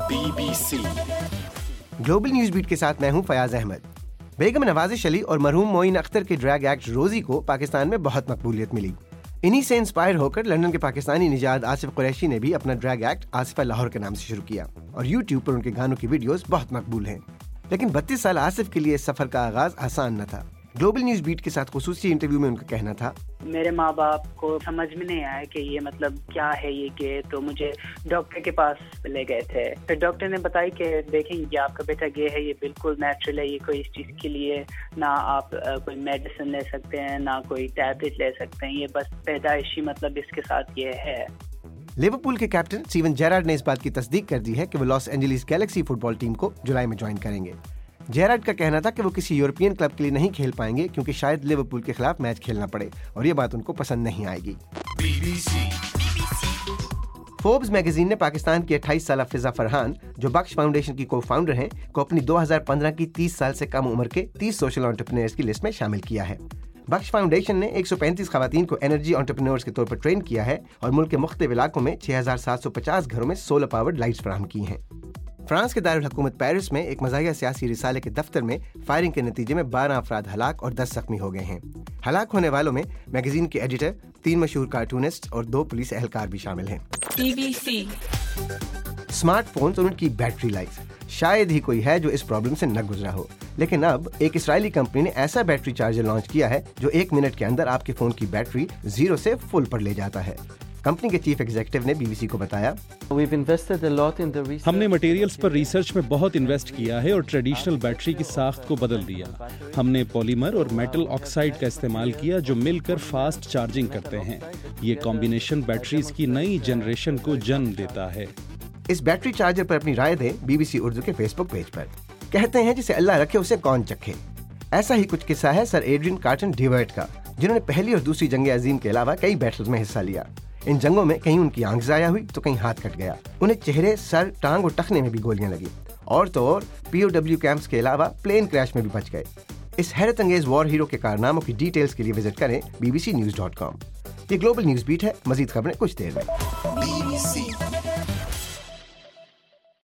BBC global news beat के साथ मैं हूं फयाज अहमद। बेगम नवाजिश अली और मरहूम मोइन अख्तर के ड्रैग एक्ट रोजी को पाकिस्तान में बहुत मकबूलियत मिली। इन्हीं से इंस्पायर होकर लंदन के पाकिस्तानी निजाद आसिफ कुरैशी ने भी अपना ड्रैग एक्ट आसिफा लाहौर के नाम से शुरू किया और YouTube पर उनके गानों की वीडियोस बहुत मकबूल हैं। लेकिन 32 साल आसिफ के लिए इस सफर का आगाज आसान न था। ग्लोबल न्यूज बीट के साथ खुसूसी इंटरव्यू में उनका कहना था, मेरे माँ बाप को समझ में नहीं आया कि ये मतलब क्या है ये गे, तो मुझे डॉक्टर के पास ले गए थे। फिर डॉक्टर ने बताया कि देखें ये आपका बेटा गे है, ये बिल्कुल नेचुरल है, ये कोई इस चीज़ के लिए ना आप कोई मेडिसिन ले सकते हैं ना कोई टैबलेट ले सकते हैं, ये बस पैदाइशी मतलब इसके साथ ये है। लिवरपूल के कैप्टन स्टीवन जेरार्ड ने इस बात की तस्दीक कर दी है कि वो Los Angeles Galaxy football team को जुलाई में ज्वाइन करेंगे। जेरार्ड का कहना था कि वो किसी यूरोपियन क्लब के लिए नहीं खेल पाएंगे क्योंकि शायद लिवरपूल के खिलाफ मैच खेलना पड़े और ये बात उनको पसंद नहीं आएगी। फोर्ब्स मैगजीन ने पाकिस्तान की 28 साल फिजा फरहान, जो बख्श फाउंडेशन की को फाउंडर हैं, को अपनी 2015 की 30 साल से कम उम्र के 30 सोशल एंटरप्रेन्योर्स की लिस्ट में शामिल किया है। बख्श फाउंडेशन ने 135 खवातीन को एनर्जी एंटरप्रेन्योर्स के तौर पर ट्रेन किया है और मुल्क के मुख्तलिफ इलाकों में 6750 घरों में सोलर पावर्ड लाइट्स फराहम की हैं। फ्रांस के दारुल हुकूमत पेरिस में एक मज़ाहिया सियासी रिसाले के दफ्तर में फायरिंग के नतीजे में 12 अफराद हलाक और 10 जख्मी हो गए हैं। हलाक होने वालों में मैगजीन के एडिटर, 3 मशहूर कार्टूनिस्ट और 2 पुलिस एहलकार भी शामिल हैं। BBC स्मार्टफोन्स और उनकी बैटरी लाइफ, शायद ही कोई है जो इस प्रॉब्लम से न गुजरा हो, लेकिन अब एक इस्राएली कंपनी ने ऐसा बैटरी चार्जर लॉन्च किया है जो 1 मिनट के अंदर आपके फोन की बैटरी 0 से फुल पर ले जाता है। कंपनी के चीफ एग्जीक्यूटिव ने BBC को बताया, हमने मटेरियल्स पर रिसर्च में बहुत इन्वेस्ट किया है और ट्रेडिशनल बैटरी की साख्त को बदल दिया। हमने पॉलीमर और मेटल ऑक्साइड का इस्तेमाल किया जो मिलकर फास्ट चार्जिंग करते हैं। ये कॉम्बिनेशन बैटरीज की नई जनरेशन को जन्म देता है। इस बैटरी चार्जर पर अपनी राय दें BBC उर्दू के फेसबुक पेज पर। कहते हैं जिसे अल्लाह रखे उसे कौन चखे। ऐसा ही कुछ किस्सा है सर एड्रियन कार्टन डिवर्ट का, जिन्होंने पहली और दूसरी जंग अजीम के अलावा कई बैटल्स में हिस्सा लिया। इन जंगों में कहीं उनकी आंख ज़ाया हुई तो कहीं हाथ कट गया। उन्हें चेहरे, सर, टांग और टखने में भी गोलियां लगी और तो और POW कैंप्स के अलावा प्लेन क्रैश में भी बच गए। इस हैरत अंगेज वॉर हीरो के कारनामों की डिटेल्स के लिए विजिट करें bbcnews.com। ये ग्लोबल न्यूज बीट है। मजीद खबरें कुछ देर में।